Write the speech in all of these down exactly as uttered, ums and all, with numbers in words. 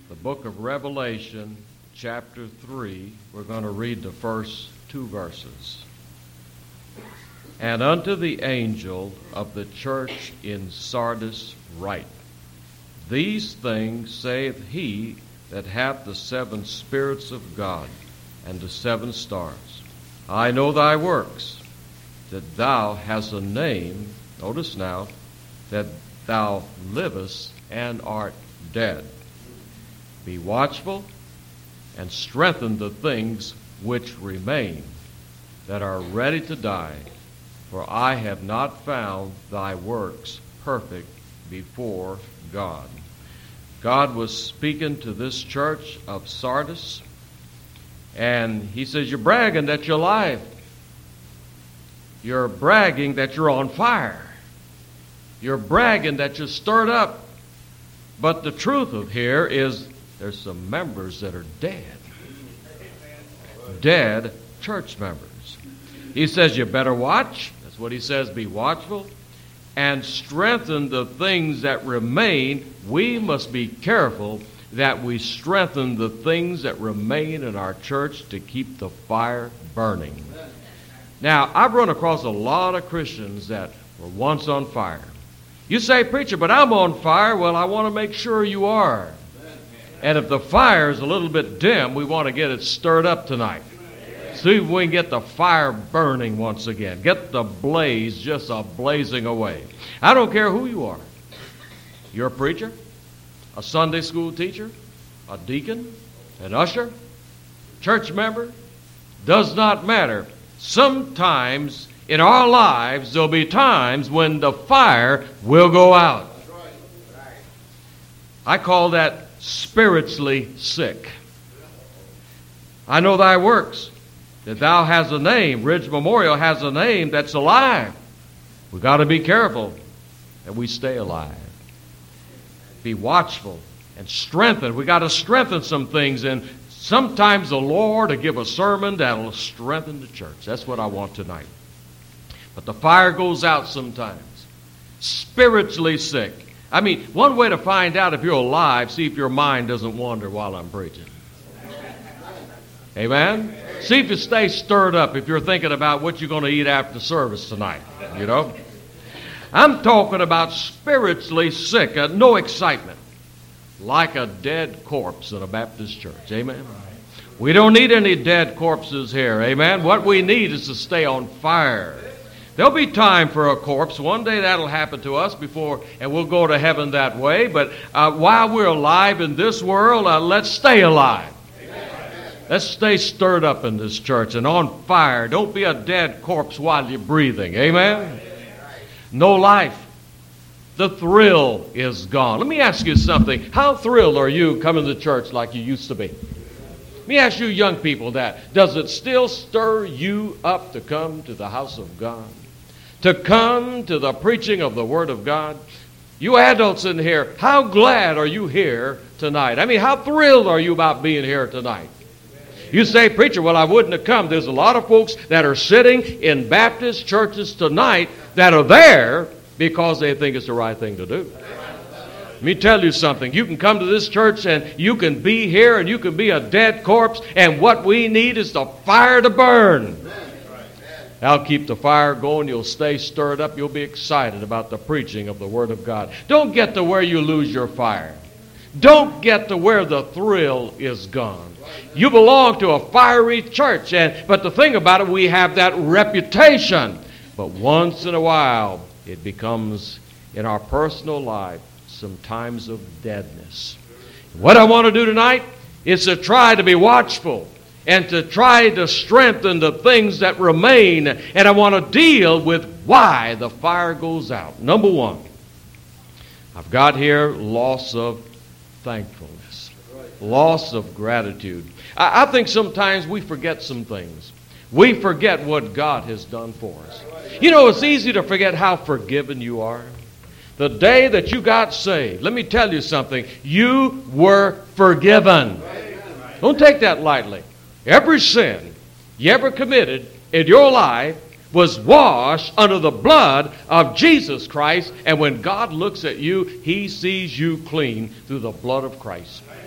the book of Revelation, chapter three. We're going to read the first two verses. And unto the angel of the church in Sardis write, These things saith he that hath the seven spirits of God and the seven stars. I know thy works, that thou hast a name, notice now, that thou livest and art dead. Be watchful and strengthen the things which remain, that are ready to die. For I have not found thy works perfect before God. God was speaking to this church of Sardis, and he says, you're bragging that you're alive. You're bragging that you're on fire. You're bragging that you're stirred up. But the truth of here is there's some members that are dead. Dead church members. He says you better watch. That's what he says, be watchful. And strengthen the things that remain. We must be careful that we strengthen the things that remain in our church to keep the fire burning. Now, I've run across a lot of Christians that were once on fire. You say, preacher, but I'm on fire. Well, I want to make sure you are. And if the fire is a little bit dim, we want to get it stirred up tonight. See if we can get the fire burning once again. Get the blaze just a blazing away. I don't care who you are. You're a preacher, a Sunday school teacher, a deacon, an usher, church member. Does not matter. Sometimes in our lives there'll be times when the fire will go out. I call that spiritually sick. I know thy works, that thou hast a name. Ridge Memorial has a name that's alive. We've got to be careful that we stay alive. Be watchful and strengthen. We've got to strengthen some things, and sometimes the Lord will give a sermon that'll strengthen the church. That's what I want tonight. But the fire goes out sometimes. Spiritually sick. I mean, one way to find out if you're alive, see if your mind doesn't wander while I'm preaching. Amen? See if you stay stirred up if you're thinking about what you're going to eat after service tonight. You know? I'm talking about spiritually sick, uh, no excitement, like a dead corpse in a Baptist church. Amen? We don't need any dead corpses here. Amen? What we need is to stay on fire. There'll be time for a corpse. One day that'll happen to us before, and we'll go to heaven that way. But uh, while we're alive in this world, uh, let's stay alive. Let's stay stirred up in this church and on fire. Don't be a dead corpse while you're breathing. Amen? No life. The thrill is gone. Let me ask you something. How thrilled are you coming to church like you used to be? Let me ask you young people that. Does it still stir you up to come to the house of God? To come to the preaching of the Word of God? You adults in here, how glad are you here tonight? I mean, how thrilled are you about being here tonight? You say, preacher, well, I wouldn't have come. There's a lot of folks that are sitting in Baptist churches tonight that are there because they think it's the right thing to do. Let me tell you something. You can come to this church and you can be here and you can be a dead corpse, and what we need is the fire to burn. I'll keep the fire going. You'll stay stirred up. You'll be excited about the preaching of the Word of God. Don't get to where you lose your fire. Don't get to where the thrill is gone. You belong to a fiery church, and but the thing about it, we have that reputation. But once in a while, it becomes, in our personal life, some times of deadness. What I want to do tonight is to try to be watchful and to try to strengthen the things that remain. And I want to deal with why the fire goes out. Number one, I've got here loss of thankfulness, loss of gratitude. I, I think sometimes we forget some things. We forget what God has done for us. You know, it's easy to forget how forgiven you are. The day that you got saved, let me tell you something, you were forgiven. Don't take that lightly. Every sin you ever committed in your life was washed under the blood of Jesus Christ, and when God looks at you, He sees you clean through the blood of Christ.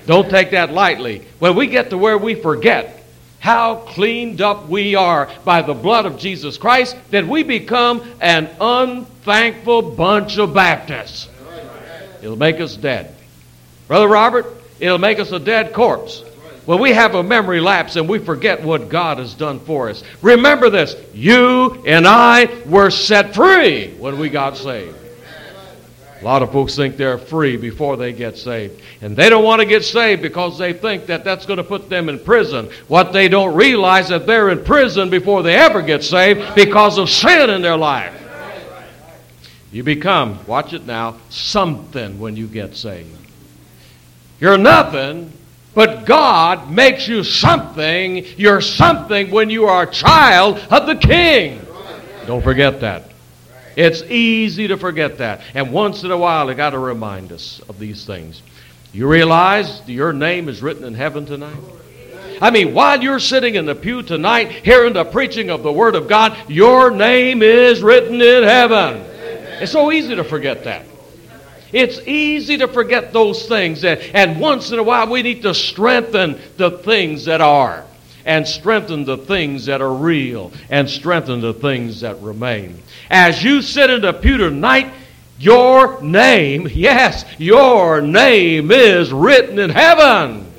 Don't take that lightly. When we get to where we forget how cleaned up we are by the blood of Jesus Christ, then we become an unthankful bunch of Baptists. It'll make us dead. Brother Robert, it'll make us a dead corpse. When we have a memory lapse and we forget what God has done for us. Remember this, you and I were set free when we got saved. A lot of folks think they're free before they get saved. And they don't want to get saved because they think that that's going to put them in prison. What they don't realize is that they're in prison before they ever get saved because of sin in their life. You become, watch it now, something when you get saved. You're nothing, but God makes you something. You're something when you are a child of the King. Don't forget that. It's easy to forget that. And once in a while, they got to remind us of these things. You realize your name is written in heaven tonight? I mean, while you're sitting in the pew tonight, hearing the preaching of the Word of God, your name is written in heaven. It's so easy to forget that. It's easy to forget those things. And, and once in a while, we need to strengthen the things that are. And strengthen the things that are real. And strengthen the things that remain. As you sit in the pew tonight, your name, yes, your name is written in heaven.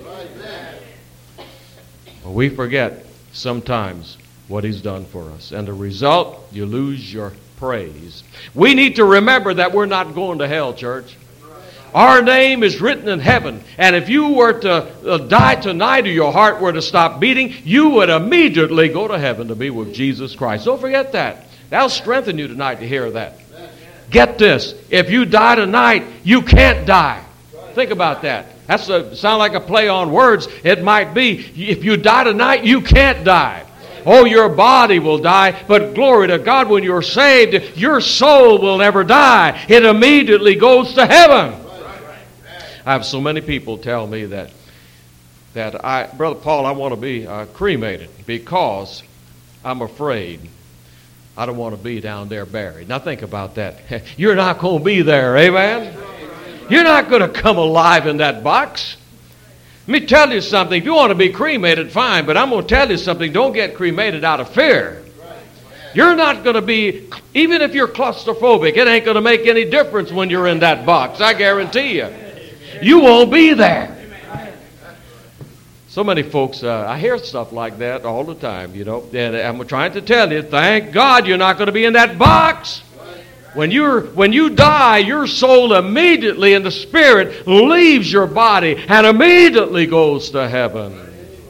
But we forget sometimes what He's done for us. And the result, you lose your praise. We need to remember that we're not going to hell, church. Our name is written in heaven. And if you were to uh, die tonight or your heart were to stop beating, you would immediately go to heaven to be with Jesus Christ. Don't forget that. That'll strengthen you tonight to hear that. Get this. If you die tonight, you can't die. Think about that. That's a, sound like a play on words. It might be. If you die tonight, you can't die. Oh, your body will die, but glory to God, when you're saved, your soul will never die. It immediately goes to heaven. I have so many people tell me that, that I, Brother Paul, I want to be uh, cremated because I'm afraid I don't want to be down there buried. Now think about that. You're not going to be there, amen? You're not going to come alive in that box. Let me tell you something. If you want to be cremated, fine, but I'm going to tell you something. Don't get cremated out of fear. You're not going to be, even if you're claustrophobic, it ain't going to make any difference when you're in that box. I guarantee you. You won't be there. So many folks, uh, I hear stuff like that all the time, you know. And I'm trying to tell you, thank God you're not going to be in that box. When you're when you die, your soul immediately in the spirit leaves your body and immediately goes to heaven.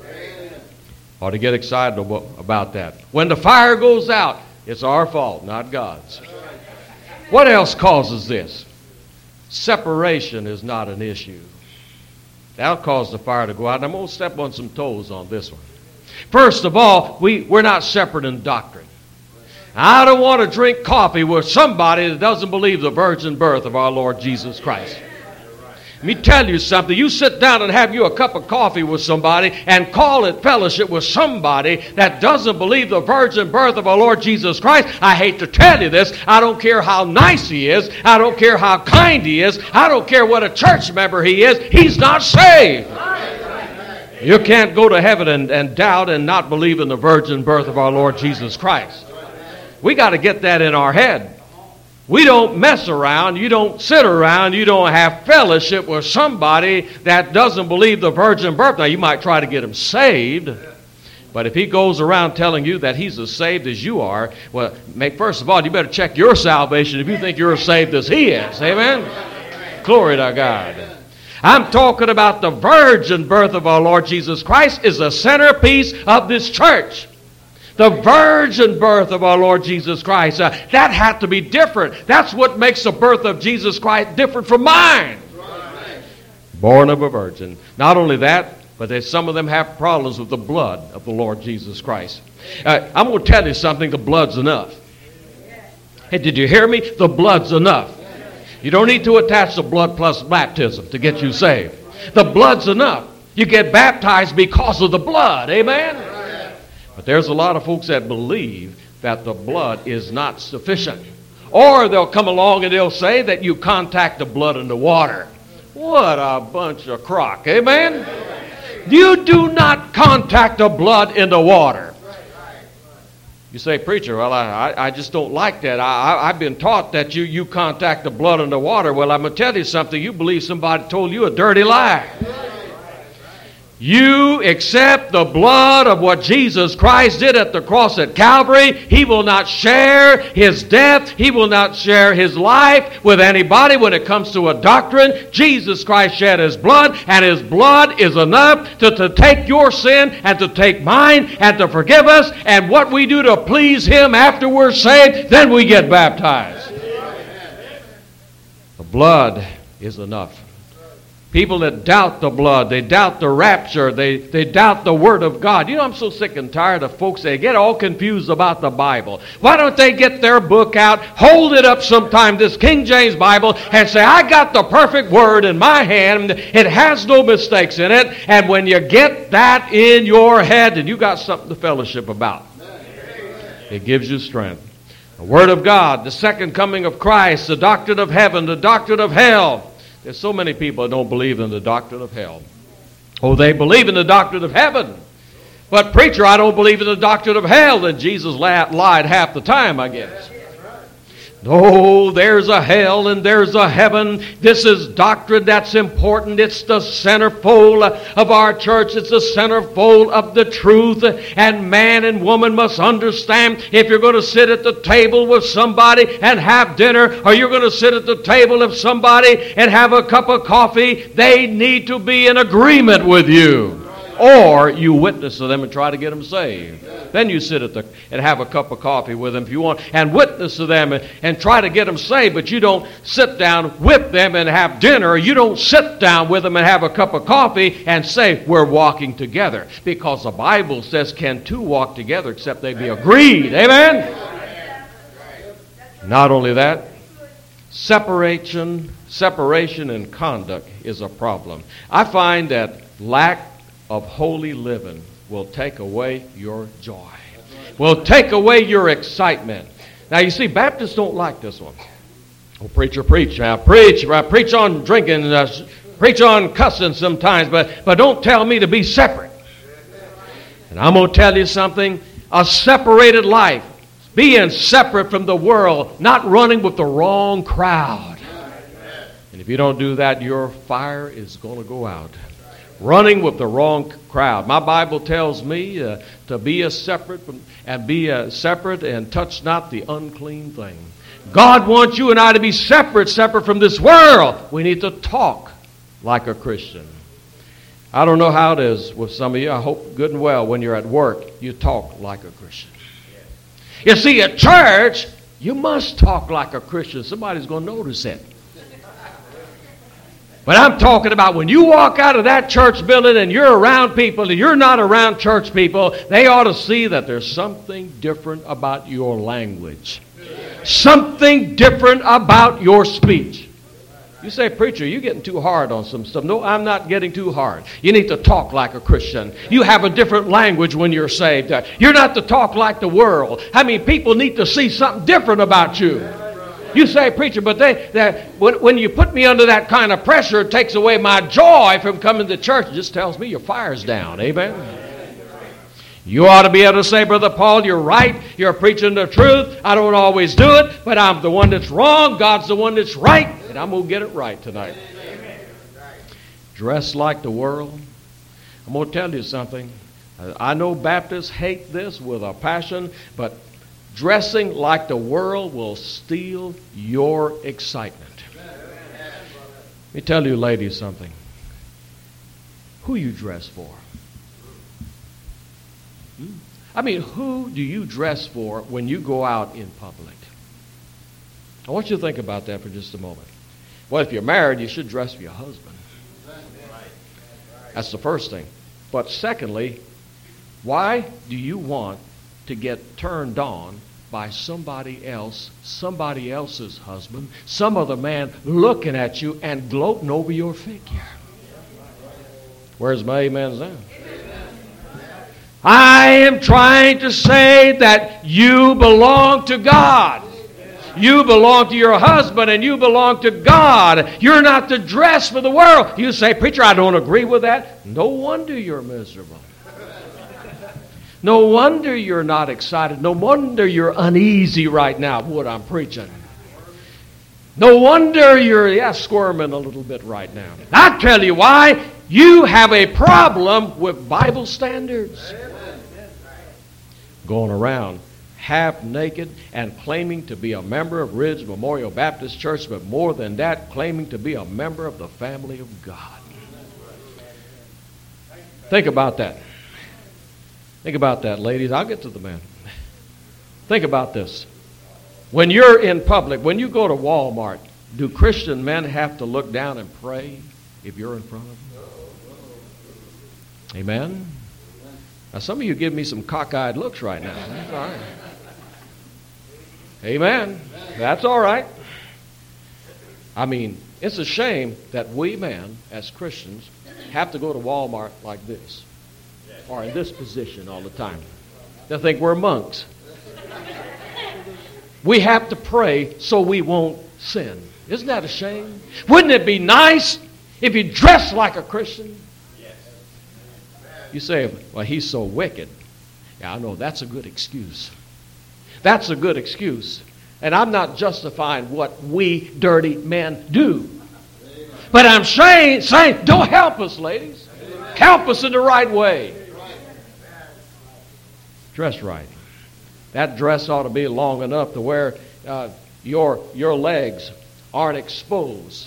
Ought to get excited about that. When the fire goes out, it's our fault, not God's. What else causes this? Separation is not an issue. That'll cause the fire to go out. And I'm going to step on some toes on this one. First of all, we, we're not separate in doctrine. I don't want to drink coffee with somebody that doesn't believe the virgin birth of our Lord Jesus Christ. Let me tell you something. You sit down and have you a cup of coffee with somebody and call it fellowship with somebody that doesn't believe the virgin birth of our Lord Jesus Christ. I hate to tell you this. I don't care how nice he is. I don't care how kind he is. I don't care what a church member he is. He's not saved. You can't go to heaven and, and doubt and not believe in the virgin birth of our Lord Jesus Christ. We got to get that in our head. We don't mess around, you don't sit around, you don't have fellowship with somebody that doesn't believe the virgin birth. Now, you might try to get him saved, but if he goes around telling you that he's as saved as you are, well, make, first of all, you better check your salvation if you think you're as saved as he is. Amen? Glory to God. I'm talking about the virgin birth of our Lord Jesus Christ is the centerpiece of this church. The virgin birth of our Lord Jesus Christ. Uh, that had to be different. That's what makes the birth of Jesus Christ different from mine. Born of a virgin. Not only that, but there's, some of them have problems with the blood of the Lord Jesus Christ. Uh, I'm going to tell you something. The blood's enough. Hey, did you hear me? The blood's enough. You don't need to attach the blood plus baptism to get you saved. The blood's enough. You get baptized because of the blood. Amen? But there's a lot of folks that believe that the blood is not sufficient. Or they'll come along and they'll say that you contact the blood in the water. What a bunch of crock. Amen? You do not contact the blood in the water. You say, preacher, well, I, I just don't like that. I, I, I've been taught that you, you contact the blood in the water. Well, I'm going to tell you something. You believe somebody told you a dirty lie. You accept the blood of what Jesus Christ did at the cross at Calvary. He will not share His death. He will not share His life with anybody when it comes to a doctrine. Jesus Christ shed His blood, and His blood is enough to, to take your sin and to take mine and to forgive us. And what we do to please Him after we're saved, then we get baptized. The blood is enough. People that doubt the blood, they doubt the rapture, they, they doubt the Word of God. You know, I'm so sick and tired of folks, they get all confused about the Bible. Why don't they get their book out, hold it up sometime, this King James Bible, and say, I got the perfect Word in my hand, it has no mistakes in it, and when you get that in your head, then you got something to fellowship about. It gives you strength. The Word of God, the second coming of Christ, the doctrine of heaven, the doctrine of hell. There's so many people that don't believe in the doctrine of hell. Oh, they believe in the doctrine of heaven. But preacher, I don't believe in the doctrine of hell. Then Jesus lied half the time, I guess. No, there's a hell and there's a heaven. This is doctrine that's important. It's the centerfold of our church. It's the centerfold of the truth. And man and woman must understand, if you're going to sit at the table with somebody and have dinner, or you're going to sit at the table of somebody and have a cup of coffee, they need to be in agreement with you. Or you witness to them and try to get them saved. Then you sit at the and have a cup of coffee with them if you want, and witness to them and, and try to get them saved. But you don't sit down with them and have dinner. You don't sit down with them and have a cup of coffee and say, we're walking together. Because the Bible says, can two walk together except they be agreed? Amen? Not only that, separation, separation in conduct is a problem. I find that lack of holy living will take away your joy, will take away your excitement. Now you see, Baptists don't like this one. Oh, preacher, preach. I preach. I preach on drinking, uh, preach on cussing sometimes, but, but don't tell me to be separate. And I'm going to tell you something. A separated life, being separate from the world, not running with the wrong crowd. And if you don't do that, your fire is going to go out. Running with the wrong crowd. My Bible tells me uh, to be a separate from, and be a separate and touch not the unclean thing. God wants you and I to be separate, separate from this world. We need to talk like a Christian. I don't know how it is with some of you. I hope good and well when you're at work, you talk like a Christian. You see, at church, you must talk like a Christian. Somebody's going to notice it. But I'm talking about when you walk out of that church building and you're around people and you're not around church people, they ought to see that there's something different about your language. Something different about your speech. You say, preacher, you're getting too hard on some stuff. No, I'm not getting too hard. You need to talk like a Christian. You have a different language when you're saved. You're not to talk like the world. I mean, people need to see something different about you. You say, preacher, but they, they when, when you put me under that kind of pressure, it takes away my joy from coming to church. It just tells me your fire's down. Amen? You ought to be able to say, Brother Paul, you're right. You're preaching the truth. I don't always do it, but I'm the one that's wrong. God's the one that's right, and I'm going to get it right tonight. Dress like the world. I'm going to tell you something. I know Baptists hate this with a passion, but dressing like the world will steal your excitement. Let me tell you ladies something. Who you dress for? I mean, who do you dress for when you go out in public? I want you to think about that for just a moment. Well, if you're married, you should dress for your husband. That's the first thing. But secondly, why do you want to get turned on by somebody else, somebody else's husband, some other man looking at you and gloating over your figure? Where's my amens then? I am trying to say that you belong to God. You belong to your husband and you belong to God. You're not to dress for the world. You say, preacher, I don't agree with that. No wonder you're miserable. No wonder you're not excited. No wonder you're uneasy right now with what I'm preaching. No wonder you're yeah, squirming a little bit right now. I'll tell you why. You have a problem with Bible standards. Going around half naked and claiming to be a member of Ridge Memorial Baptist Church, but more than that, claiming to be a member of the family of God. Think about that. Think about that, ladies. I'll get to the men. Think about this. When you're in public, when you go to Walmart, do Christian men have to look down and pray if you're in front of them? Amen? Now, some of you give me some cockeyed looks right now. That's all right. Amen. That's all right. I mean, it's a shame that we men, as Christians, have to go to Walmart like this, or in this position all the time. They think we're monks. We have to pray so we won't sin. Isn't that a shame? Wouldn't it be nice if you dressed like a Christian? You say, well, he's so wicked. Yeah, I know, that's a good excuse. That's a good excuse. And I'm not justifying what we dirty men do. But I'm saying, saying don't help us, ladies. Help us in the right way. Dress right. That dress ought to be long enough to where uh, your, your legs aren't exposed.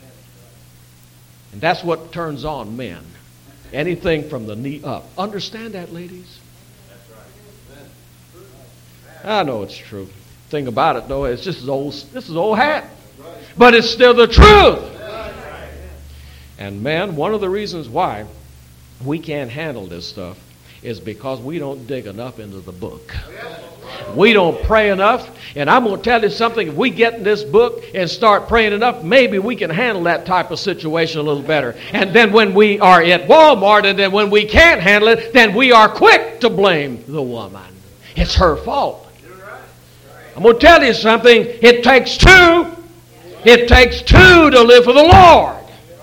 And that's what turns on men. Anything from the knee up. Understand that, ladies? I know it's true. Thing about it, though, it's just as old. This is old hat, but it's still the truth. And man, one of the reasons why we can't handle this stuff is because we don't dig enough into the book. We don't pray enough. And I'm going to tell you something. If we get in this book and start praying enough, maybe we can handle that type of situation a little better. And then when we are at Walmart and then when we can't handle it, then we are quick to blame the woman. It's her fault. I'm going to tell you something. It takes two. It takes two to live for the Lord.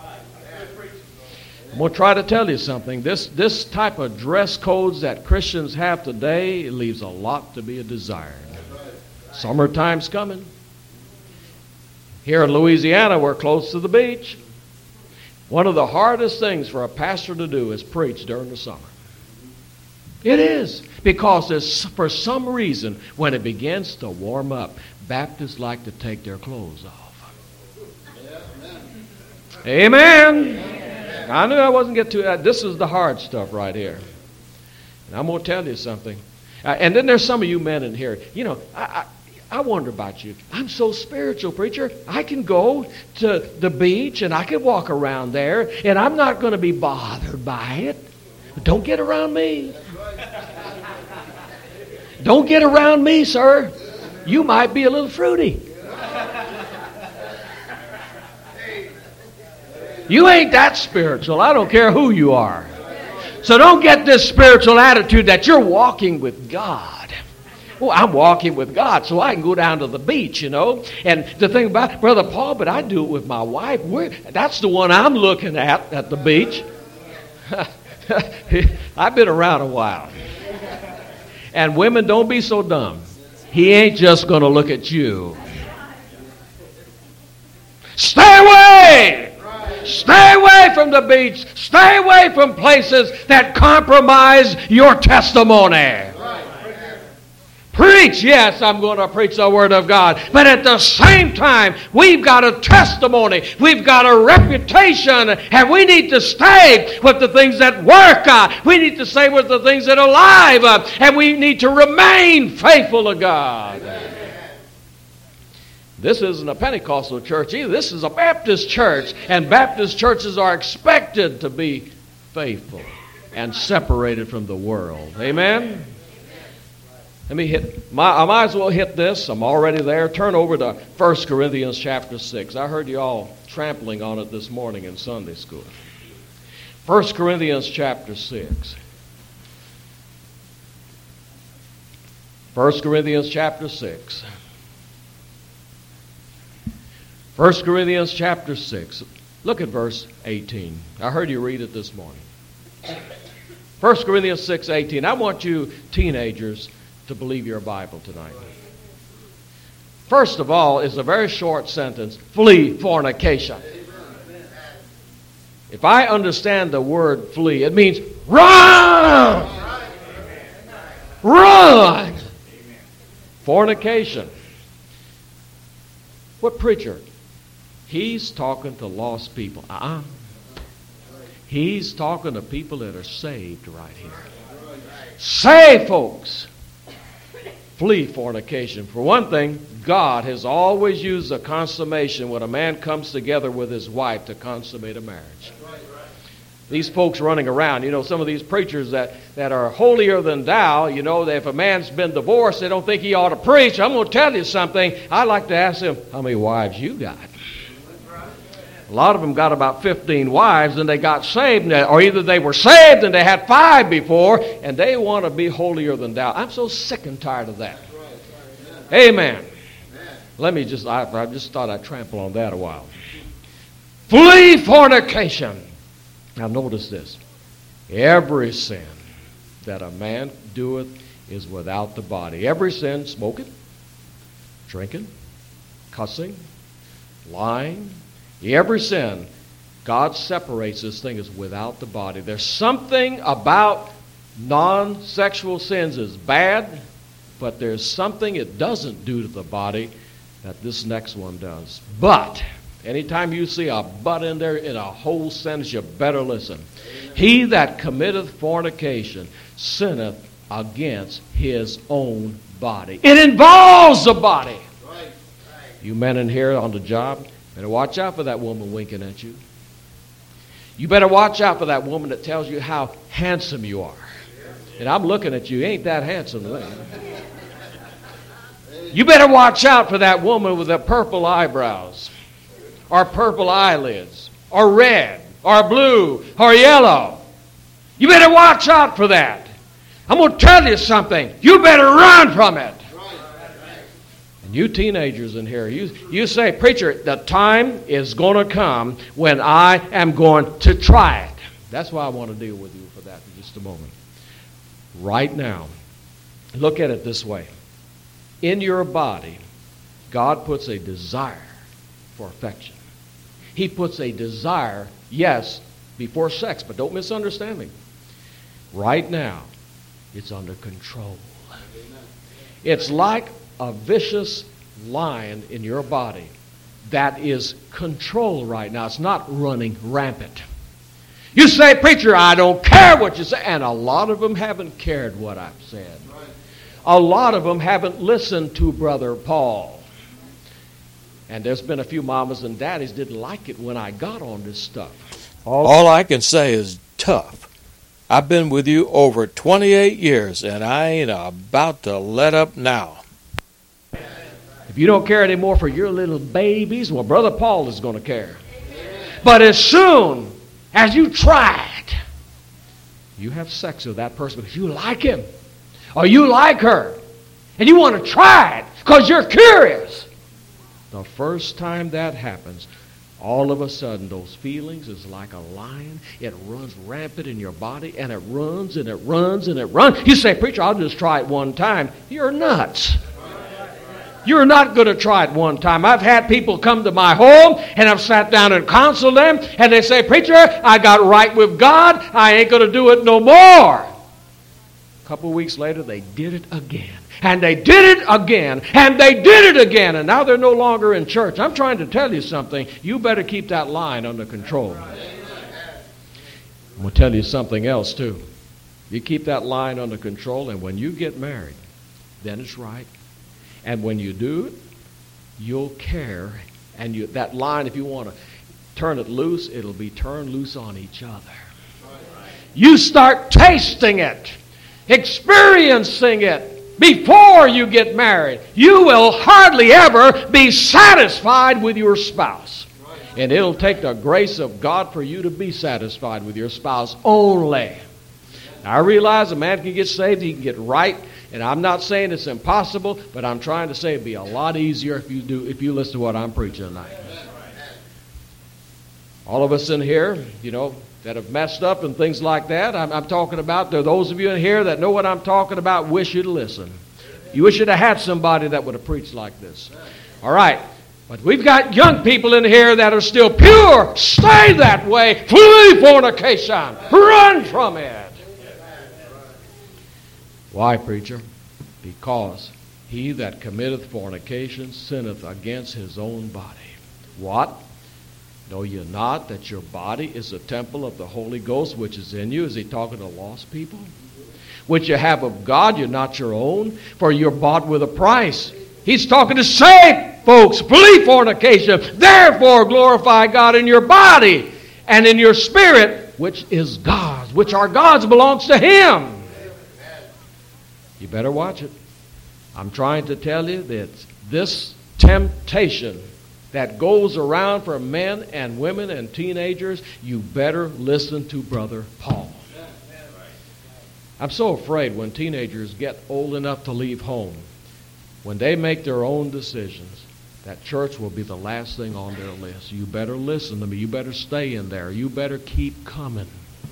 I'm going to try to tell you something. This, this type of dress codes that Christians have today, it leaves a lot to be desired. Summertime's coming. Here in Louisiana, we're close to the beach. One of the hardest things for a pastor to do is preach during the summer. It is. Because there's, for some reason, when it begins to warm up, Baptists like to take their clothes off. Amen. Amen. I knew I wasn't getting to that. This is the hard stuff right here. And I'm going to tell you something. Uh, and then there's some of you men in here. You know, I, I, I wonder about you. I'm so spiritual, preacher. I can go to the beach and I can walk around there and I'm not going to be bothered by it. Don't get around me. Don't get around me, sir. You might be a little fruity. You ain't that spiritual. I don't care who you are. So don't get this spiritual attitude that you're walking with God. Well, I'm walking with God, so I can go down to the beach, you know. And the thing about Brother Paul, but I do it with my wife. We're, that's the one I'm looking at at the beach. I've been around a while. And women, don't be so dumb. He ain't just going to look at you. Stay away! Stay away from the beach. Stay away from places that compromise your testimony. Preach, yes, I'm going to preach the Word of God. But at the same time, we've got a testimony. We've got a reputation. And we need to stay with the things that work. Uh, we need to stay with the things that are alive. Uh, and we need to remain faithful to God. This isn't a Pentecostal church either. This is a Baptist church. And Baptist churches are expected to be faithful and separated from the world. Amen? Let me hit, my, I might as well hit this. I'm already there. Turn over to First Corinthians chapter six. I heard you all trampling on it this morning in Sunday school. First Corinthians chapter six. First Corinthians chapter six. First Corinthians chapter six. Look at verse eighteen. I heard you read it this morning. First Corinthians six eighteen. I want you teenagers to believe your Bible tonight. First of all, it's a very short sentence. Flee fornication. If I understand the word flee, it means run! Run! Fornication. What preacher? He's talking to lost people. Uh-uh. He's talking to people that are saved right here. Saved folks. Flee fornication. For one thing, God has always used a consummation when a man comes together with his wife to consummate a marriage. These folks running around, you know, some of these preachers that, that are holier than thou, you know, that if a man's been divorced, they don't think he ought to preach. I'm going to tell you something. I like to ask them, how many wives you got? A lot of them got about fifteen wives and they got saved, or either they were saved and they had five before, and they want to be holier than thou. I'm so sick and tired of that. Amen. Let me just, I, I just thought I'd trample on that a while. Flee fornication. Now notice this. Every sin that a man doeth is without the body. Every sin, smoking, drinking, cussing, lying, every sin, God separates this thing as without the body. There's something about non-sexual sins is bad, but there's something it doesn't do to the body that this next one does. But anytime you see a but in there in a whole sentence, you better listen. He that committeth fornication sinneth against his own body. It involves the body. You men in here on the job, better watch out for that woman winking at you. You better watch out for that woman that tells you how handsome you are. And I'm looking at you, ain't that handsome to me. You better watch out for that woman with the purple eyebrows, or purple eyelids, or red, or blue, or yellow. You better watch out for that. I'm going to tell you something. You better run from it. And you teenagers in here, you, you say, preacher, the time is going to come when I am going to try it. That's why I want to deal with you for that in just a moment. Right now, look at it this way. In your body, God puts a desire for affection. He puts a desire, yes, before sex, but don't misunderstand me. Right now, it's under control. It's like a vicious lion in your body that is controlled right now. It's not running rampant. You say, preacher, I don't care what you say. And a lot of them haven't cared what I've said. A lot of them haven't listened to Brother Paul. And there's been a few mamas and daddies didn't like it when I got on this stuff. All, All I can say is tough. I've been with you over twenty-eight years, and I ain't about to let up now. If you don't care anymore for your little babies, well, Brother Paul is going to care. But as soon as you try it, you have sex with that person because you like him, or you like her, and you want to try it because you're curious. The first time that happens, all of a sudden those feelings is like a lion. It runs rampant in your body, and it runs and it runs and it runs. You say, preacher, I'll just try it one time. You're nuts. You're not going to try it one time. I've had people come to my home, and I've sat down and counseled them, and they say, preacher, I got right with God. I ain't going to do it no more. A couple weeks later, they did it again. And they did it again. And they did it again. And now they're no longer in church. I'm trying to tell you something. You better keep that line under control. I'm going to tell you something else, too. You keep that line under control, and when you get married, then it's right. And when you do it, you'll care. And you, that line, if you want to turn it loose, it'll be turned loose on each other. You start tasting it, experiencing it before you get married. You will hardly ever be satisfied with your spouse. And it'll take the grace of God for you to be satisfied with your spouse only. Now, I realize a man can get saved, he can get right. And I'm not saying it's impossible, but I'm trying to say it'd be a lot easier if you do if you listen to what I'm preaching tonight. All of us in here, you know, that have messed up and things like that, I'm, I'm talking about, there are those of you in here that know what I'm talking about, wish you'd listen. You wish you'd have had somebody that would have preached like this. All right. But we've got young people in here that are still pure. Stay that way. Flee fornication. Run from it. Why, preacher? Because he that committeth fornication sinneth against his own body. What? Know ye not that your body is a temple of the Holy Ghost which is in you? Is he talking to lost people? Which you have of God, you're not your own, for you're bought with a price. He's talking to saved folks. Flee fornication. Therefore glorify God in your body and in your spirit, which is God's, which are God's, belongs to Him. You better watch it. I'm trying to tell you that this temptation that goes around for men and women and teenagers, you better listen to Brother Paul. I'm so afraid when teenagers get old enough to leave home, when they make their own decisions, that church will be the last thing on their list. You better listen to me. You better stay in there. You better keep coming.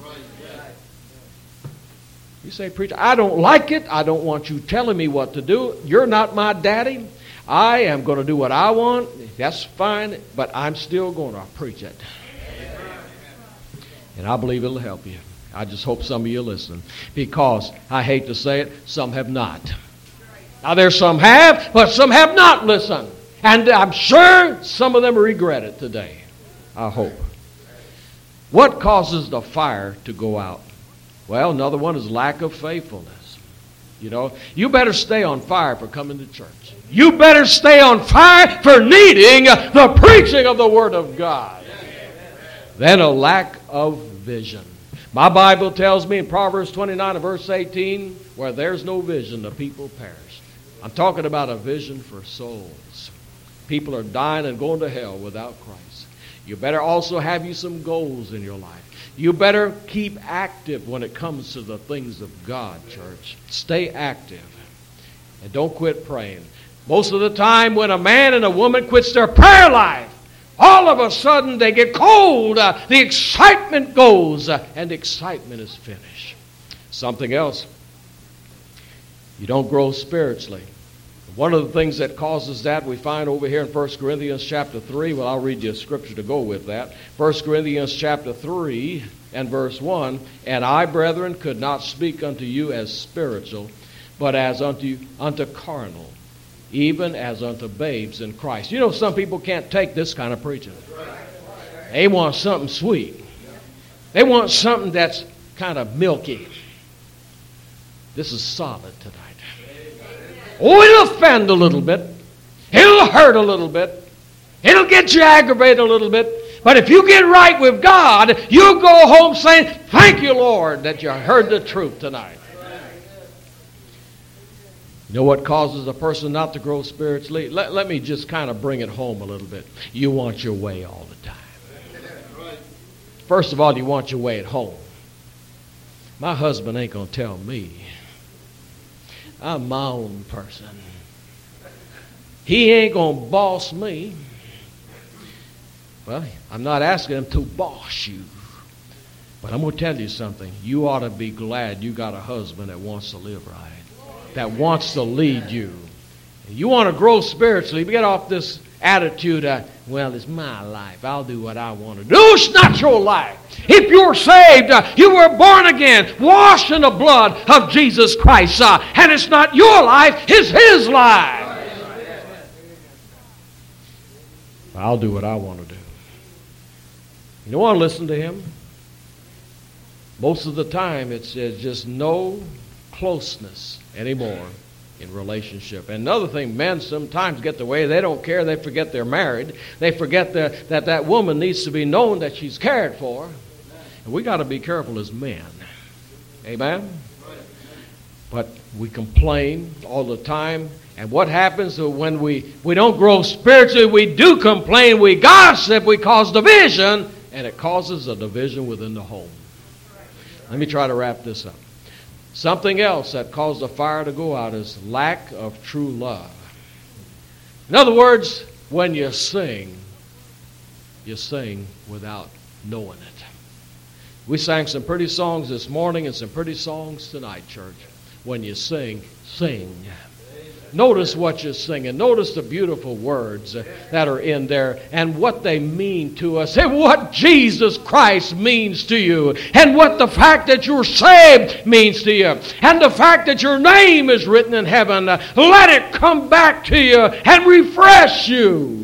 You say, preacher, I don't like it. I don't want you telling me what to do. You're not my daddy. I am going to do what I want. That's fine, but I'm still going to preach it. And I believe it'll help you. I just hope some of you listen. Because, I hate to say it, some have not. Now there's some have, but some have not listened. And I'm sure some of them regret it today. I hope. What causes the fire to go out? Well, another one is lack of faithfulness. You know, you better stay on fire for coming to church. You better stay on fire for needing the preaching of the Word of God. Then a lack of vision. My Bible tells me in Proverbs twenty-nine and verse eighteen, where there's no vision, the people perish. I'm talking about a vision for souls. People are dying and going to hell without Christ. You better also have you some goals in your life. You better keep active when it comes to the things of God, church. Stay active. And don't quit praying. Most of the time when a man and a woman quits their prayer life, all of a sudden they get cold. Uh, the excitement goes, uh, and excitement is finished. Something else. You don't grow spiritually. One of the things that causes that we find over here in First Corinthians chapter three. Well, I'll read you a scripture to go with that. First Corinthians chapter three and verse one. And I, brethren, could not speak unto you as spiritual, but as unto, unto carnal, even as unto babes in Christ. You know, some people can't take this kind of preaching. They want something sweet. They want something that's kind of milky. This is solid tonight. Oh, it'll offend a little bit. It'll hurt a little bit. It'll get you aggravated a little bit. But if you get right with God, you'll go home saying, thank you, Lord, that you heard the truth tonight. You know what causes a person not to grow spiritually? Let, let me just kind of bring it home a little bit. You want your way all the time. First of all, you want your way at home. My husband ain't going to tell me. I'm my own person. He ain't going to boss me. Well, I'm not asking him to boss you. But I'm going to tell you something. You ought to be glad you got a husband that wants to live right, that wants to lead you. You want to grow spiritually, get off this attitude of, well, it's my life. I'll do what I want to do. It's not your life. If you're saved, uh, you were born again, washed in the blood of Jesus Christ. Uh, and it's not your life, it's His life. I'll do what I want to do. You don't want to listen to Him? Most of the time, it's, it's just no closeness anymore in relationship. And another thing, men sometimes get the way they don't care. They forget they're married. They forget that that, that woman needs to be known that she's cared for. And we got to be careful as men. Amen? But we complain all the time. And what happens when we, we don't grow spiritually? We do complain, we gossip, we cause division, and it causes a division within the home. Let me try to wrap this up. Something else that caused the fire to go out is lack of true love. In other words, when you sing, you sing without knowing it. We sang some pretty songs this morning and some pretty songs tonight, church. When you sing, sing. Notice what you're singing. Notice the beautiful words that are in there and what they mean to us and what Jesus Christ means to you and what the fact that you're saved means to you and the fact that your name is written in heaven. Let it come back to you and refresh you.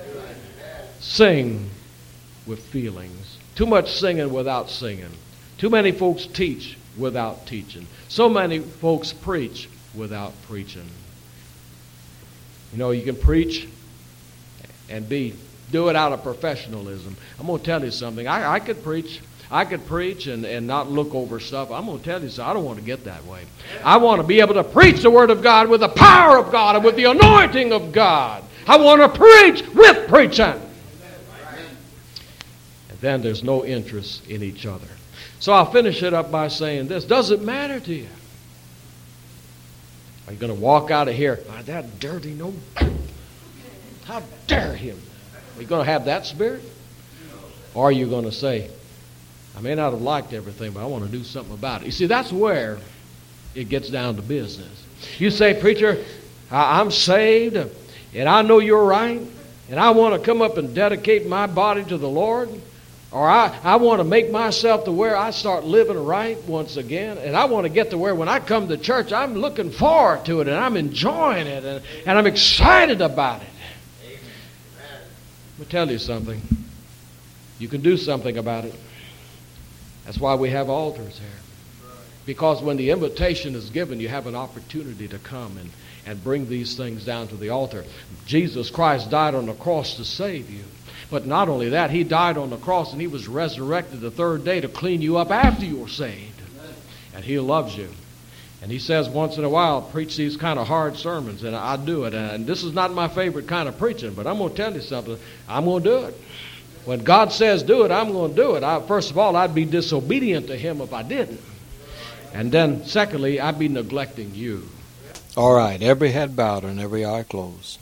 Sing with feelings. Too much singing without singing. Too many folks teach without teaching. So many folks preach without preaching. You know, you can preach and be do it out of professionalism. I'm going to tell you something. I, I could preach. I could preach and, and not look over stuff. I'm going to tell you something. I don't want to get that way. I want to be able to preach the Word of God with the power of God and with the anointing of God. I want to preach with preaching. And then there's no interest in each other. So I'll finish it up by saying this. Does it matter to you? Are you going to walk out of here, oh, that dirty no? How dare him? Are you going to have that spirit? Or are you going to say, I may not have liked everything, but I want to do something about it? You see, that's where it gets down to business. You say, preacher, I'm saved, and I know you're right, and I want to come up and dedicate my body to the Lord. Or I, I want to make myself to where I start living right once again. And I want to get to where when I come to church, I'm looking forward to it and I'm enjoying it and, and I'm excited about it. Let me tell you something. You can do something about it. That's why we have altars here. Because when the invitation is given, you have an opportunity to come and, and bring these things down to the altar. Jesus Christ died on the cross to save you. But not only that, he died on the cross and he was resurrected the third day to clean you up after you were saved. And he loves you. And he says once in a while, preach these kind of hard sermons, and I do it. And this is not my favorite kind of preaching, but I'm going to tell you something. I'm going to do it. When God says do it, I'm going to do it. I, first of all, I'd be disobedient to him if I didn't. And then secondly, I'd be neglecting you. All right, every head bowed and every eye closed.